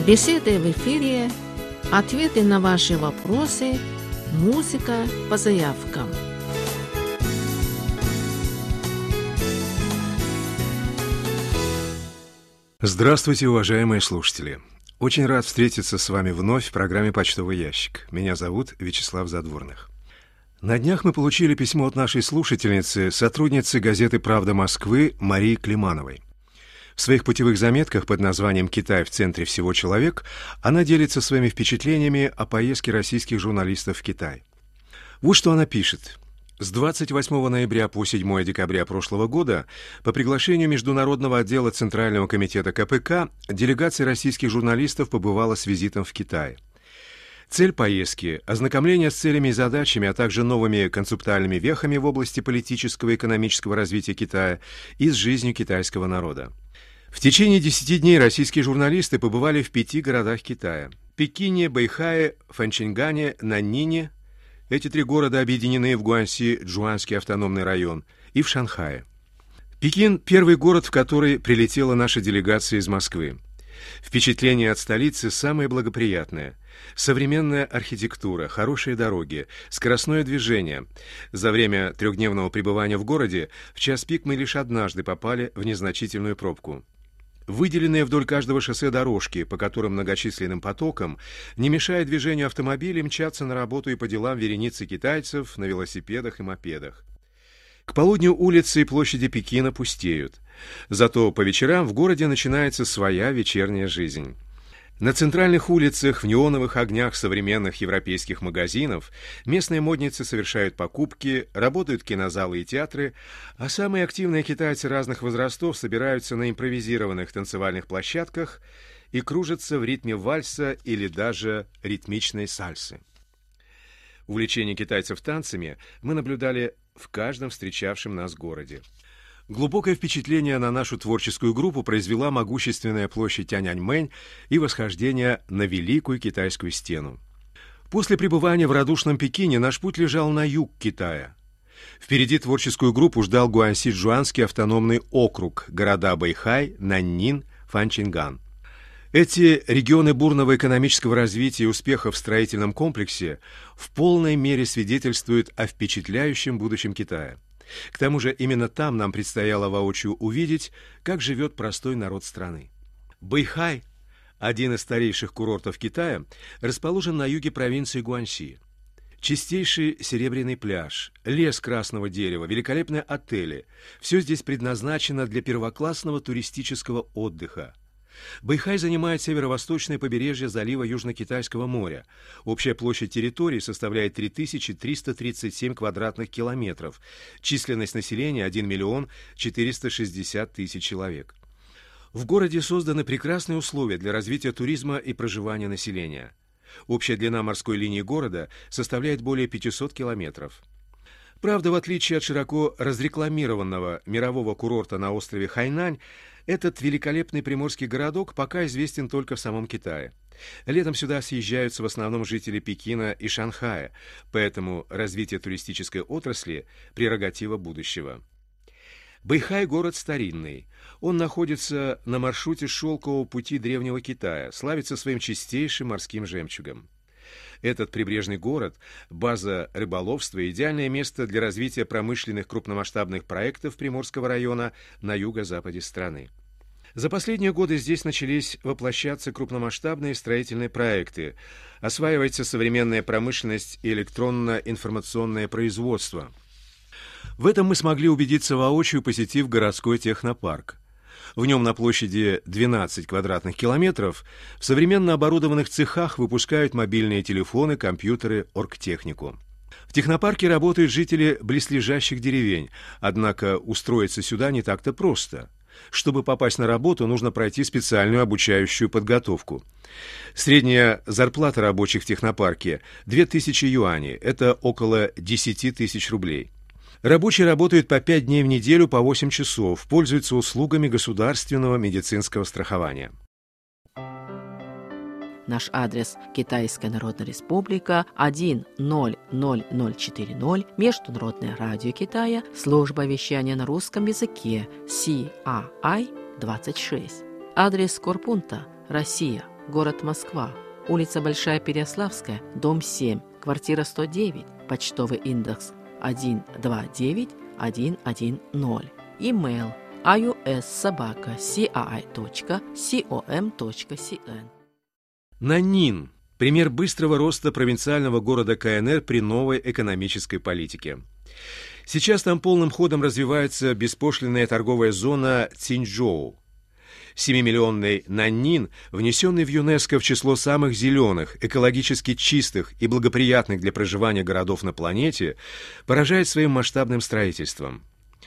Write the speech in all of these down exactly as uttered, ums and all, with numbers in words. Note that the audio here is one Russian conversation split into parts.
Беседы в эфире, ответы на ваши вопросы, музыка по заявкам. Здравствуйте, уважаемые слушатели! Очень рад встретиться с вами вновь в программе «Почтовый ящик». Меня зовут Вячеслав Задворных. На днях мы получили письмо от нашей слушательницы, сотрудницы газеты «Правда Москвы» Марии Климановой. В своих путевых заметках под названием «Китай в центре всего человек» она делится своими впечатлениями о поездке российских журналистов в Китай. Вот что она пишет. С двадцать восьмого ноября по седьмого декабря прошлого года по приглашению Международного отдела Центрального комитета ка пэ ка делегация российских журналистов побывала с визитом в Китае. Цель поездки – ознакомление с целями и задачами, а также новыми концептуальными вехами в области политического и экономического развития Китая и с жизнью китайского народа. В течение десяти дней российские журналисты побывали в пяти городах Китая – Пекине, Бэйхае, Фэнчэнгане, Наньнине. Эти три города объединены в Гуанси-Джуанский автономный район и в Шанхае. Пекин – первый город, в который прилетела наша делегация из Москвы. Впечатление от столицы самое благоприятное. Современная архитектура, хорошие дороги, скоростное движение. За время трехдневного пребывания в городе в час пик мы лишь однажды попали в незначительную пробку. Выделенные вдоль каждого шоссе дорожки, по которым многочисленным потокам, не мешая движению автомобилей, мчаться на работу и по делам вереницы китайцев на велосипедах и мопедах. К полудню улицы и площади Пекина пустеют. Зато по вечерам в городе начинается своя вечерняя жизнь. На центральных улицах в неоновых огнях современных европейских магазинов местные модницы совершают покупки, работают кинозалы и театры, а самые активные китайцы разных возрастов собираются на импровизированных танцевальных площадках и кружатся в ритме вальса или даже ритмичной сальсы. Увлечение китайцев танцами мы наблюдали в каждом встречавшем нас городе. Глубокое впечатление на нашу творческую группу произвела могущественная площадь Тяньаньмэнь и восхождение на Великую Китайскую стену. После пребывания в радушном Пекине наш путь лежал на юг Китая. Впереди творческую группу ждал Гуанси-Джуанский автономный округ, города Бэйхай, Наньнин, Фэнчэнган. Эти регионы бурного экономического развития и успеха в строительном комплексе в полной мере свидетельствуют о впечатляющем будущем Китая. К тому же именно там нам предстояло воочию увидеть, как живет простой народ страны. Бэйхай, один из старейших курортов Китая, расположен на юге провинции Гуанси. Чистейший серебряный пляж, лес красного дерева, великолепные отели – все здесь предназначено для первоклассного туристического отдыха. Бэйхай занимает северо-восточное побережье залива Южно-Китайского моря. Общая площадь территории составляет три тысячи триста тридцать семь квадратных километров. Численность населения один миллион четыреста шестьдесят тысяч человек. В городе созданы прекрасные условия для развития туризма и проживания населения. Общая длина морской линии города составляет более пятисот километров. Правда, в отличие от широко разрекламированного мирового курорта на острове Хайнань, этот великолепный приморский городок пока известен только в самом Китае. Летом сюда съезжаются в основном жители Пекина и Шанхая, поэтому развитие туристической отрасли – прерогатива будущего. Бэйхай – город старинный. Он находится на маршруте шелкового пути древнего Китая, славится своим чистейшим морским жемчугом. Этот прибрежный город – база рыболовства и идеальное место для развития промышленных крупномасштабных проектов Приморского района на юго-западе страны. За последние годы здесь начались воплощаться крупномасштабные строительные проекты, осваивается современная промышленность и электронно-информационное производство. В этом мы смогли убедиться воочию, посетив городской технопарк. В нем на площади двенадцать квадратных километров в современно оборудованных цехах выпускают мобильные телефоны, компьютеры, оргтехнику. В технопарке работают жители близлежащих деревень, однако устроиться сюда не так-то просто. Чтобы попасть на работу, нужно пройти специальную обучающую подготовку. Средняя зарплата рабочих в технопарке – две тысячи юаней, это около десять тысяч рублей. Рабочие работают по пять дней в неделю по восемь часов, пользуются услугами государственного медицинского страхования. Наш адрес – Китайская Народная Республика, один ноль ноль ноль четыре, Международное радио Китая, служба вещания на русском языке, Си А Ай двадцать шесть. Адрес корпункта – Россия, город Москва, улица Большая Переяславская, дом семь, квартира сто девять, почтовый индекс один два девять один один ноль. Имейл ай ю эс собака си эй ай точка ком точка си эн. Наньнин – пример быстрого роста провинциального города КНР при новой экономической политике. Сейчас там полным ходом развивается беспошлинная торговая зона Циньчжоу. Семимиллионный Наньнин, внесенный в ЮНЕСКО в число самых зеленых, экологически чистых и благоприятных для проживания городов на планете, поражает своим масштабным строительством.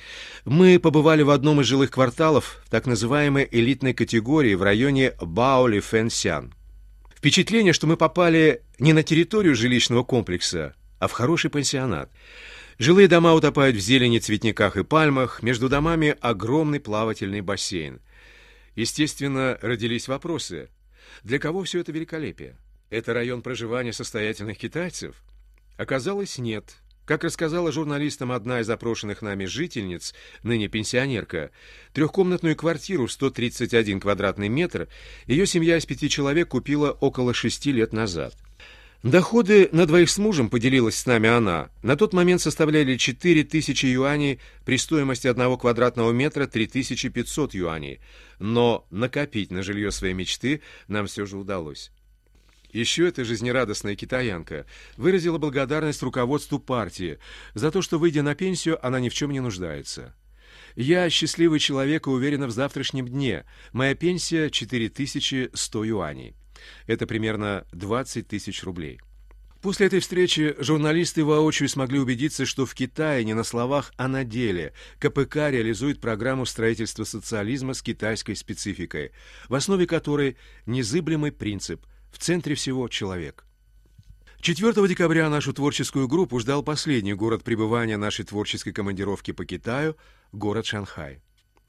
Мы побывали в одном из жилых кварталов в так называемой элитной категории в районе Баоли-Фэнсян. Впечатление, что мы попали не на территорию жилищного комплекса, а в хороший пансионат. Жилые дома утопают в зелени, цветниках и пальмах, между домами огромный плавательный бассейн. Естественно, родились вопросы. Для кого все это великолепие? Это район проживания состоятельных китайцев? Оказалось, нет. Как рассказала журналистам одна из опрошенных нами жительниц, ныне пенсионерка, трехкомнатную квартиру в сто тридцать один квадратный метр ее семья из пяти человек купила около шести лет назад. Доходы на двоих с мужем, поделилась с нами она, на тот момент составляли четыре тысячи юаней при стоимости одного квадратного метра три тысячи пятьсот юаней, но накопить на жилье своей мечты нам все же удалось. Еще эта жизнерадостная китаянка выразила благодарность руководству партии за то, что, выйдя на пенсию, она ни в чем не нуждается. «Я счастливый человек и уверена в завтрашнем дне. Моя пенсия четыре тысячи сто юаней. Это примерно двадцать тысяч рублей». После этой встречи журналисты воочию смогли убедиться, что в Китае не на словах, а на деле КПК реализует программу строительства социализма с китайской спецификой, в основе которой незыблемый принцип «в центре всего человек». четвёртого декабря нашу творческую группу ждал последний город пребывания нашей творческой командировки по Китаю – город Шанхай.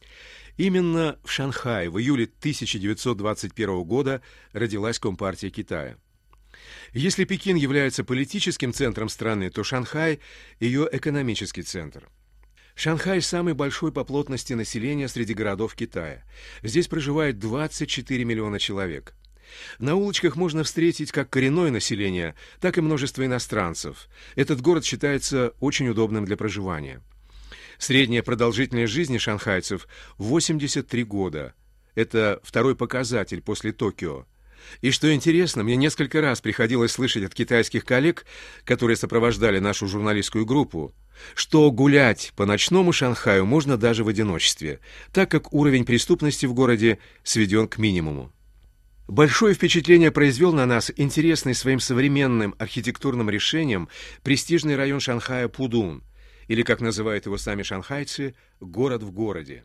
Именно в Шанхае в июле тысяча девятьсот двадцать первого года родилась Компартия Китая. Если Пекин является политическим центром страны, то Шанхай – ее экономический центр. Шанхай – самый большой по плотности населения среди городов Китая. Здесь проживает двадцать четыре миллиона человек. На улочках можно встретить как коренное население, так и множество иностранцев. Этот город считается очень удобным для проживания. Средняя продолжительность жизни шанхайцев – восемьдесят три года. Это второй показатель после Токио. И что интересно, мне несколько раз приходилось слышать от китайских коллег, которые сопровождали нашу журналистскую группу, что гулять по ночному Шанхаю можно даже в одиночестве, так как уровень преступности в городе сведен к минимуму. Большое впечатление произвел на нас интересный своим современным архитектурным решением престижный район Шанхая Пудун, или, как называют его сами шанхайцы, город в городе.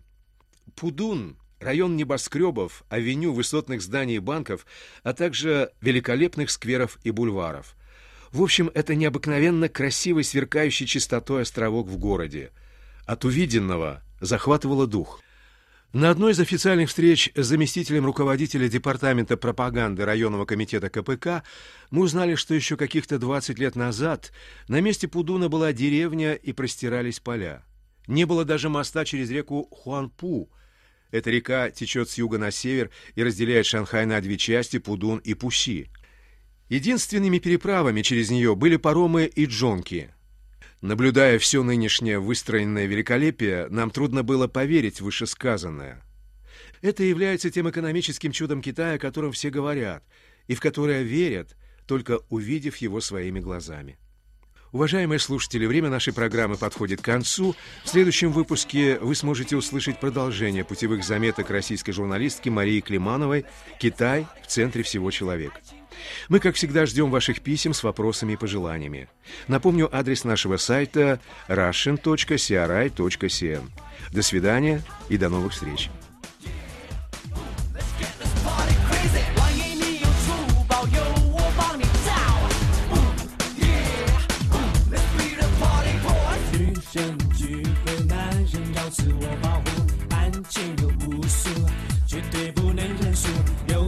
Пудун – район небоскребов, авеню, высотных зданий и банков, а также великолепных скверов и бульваров. В общем, это необыкновенно красивый, сверкающий чистотой островок в городе. От увиденного захватывало дух. На одной из официальных встреч с заместителем руководителя департамента пропаганды районного комитета КПК мы узнали, что еще каких-то двадцать лет назад на месте Пудуна была деревня и простирались поля. Не было даже моста через реку Хуанпу. Эта река течет с юга на север и разделяет Шанхай на две части – Пудун и Пуси. Единственными переправами через нее были паромы и джонки. Наблюдая все нынешнее выстроенное великолепие, нам трудно было поверить в вышесказанное. Это является тем экономическим чудом Китая, о котором все говорят, и в которое верят, только увидев его своими глазами. Уважаемые слушатели, время нашей программы подходит к концу. В следующем выпуске вы сможете услышать продолжение путевых заметок российской журналистки Марии Климановой «Китай в центре всего человека». Мы, как всегда, ждем ваших писем с вопросами и пожеланиями. Напомню адрес нашего сайта russian точка си ар ай точка си эн. До свидания и до новых встреч. 自我保护，安静有无数，绝对不能认输。有